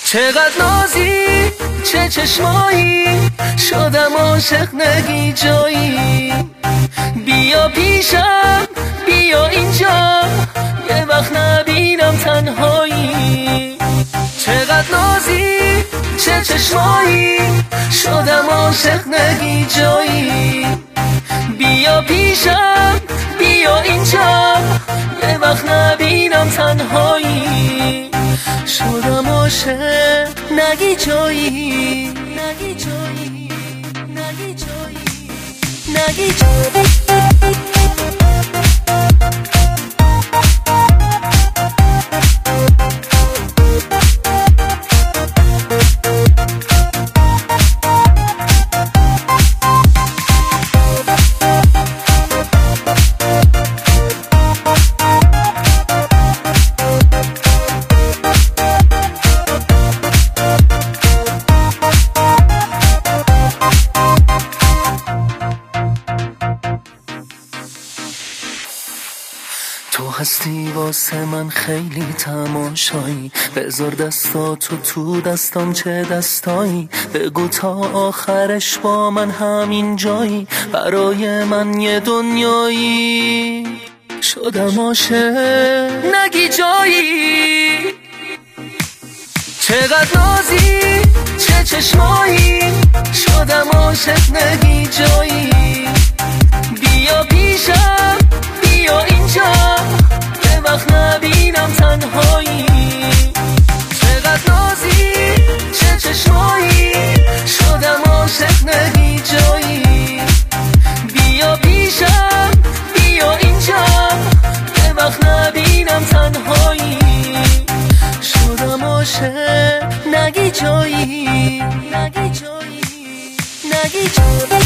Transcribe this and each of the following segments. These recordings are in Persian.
چقدر نازی چه چشمایی، شدم عاشق نگی جایی. بیا پیشم بیا اینجا، یه وقت نبینم تنهایی. چقدر نازی چه چشمایی، شدم عاشق نگی جایی. بیا پیشم بیا اینجا، یه وقت نبینم تنهایی. شدم عاشق نگی جایی، نگی جایی، نگی جایی، نگی جایی. تو هستی واسه من خیلی تماشایی، بذار دستاتو تو دستام چه دستایی. بگو تا آخرش با من همین جایی، برای من یه دنیایی. شدم عاشق نگی جایی. چقدر نازی چه چشمایی، شدم عاشق نگی جایی. بیا پیشم بیا اینجا، یه وقت نبینم تنهایی. چقدر نازی چه چشمایی، شدم عاشق نگی جایی. بیا پیشم بیا اینجا، یه وقت نبینم تنهایی. شدم عاشق نگی جایی، نگی جایی، نگی جایی.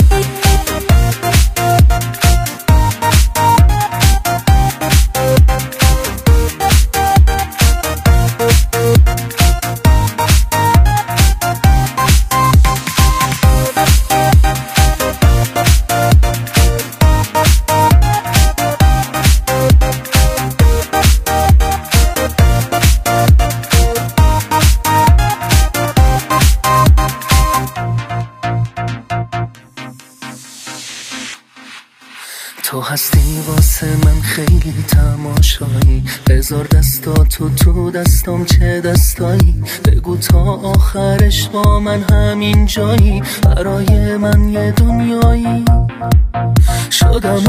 تو هستی واسه من خیلی تماشایی، بذار دستاتو تو دستام چه دستایی. بگو تا آخرش با من همین جایی، برای من یه دنیایی. شدم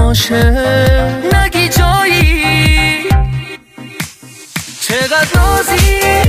عاشق نگی جایی. چقدر نازی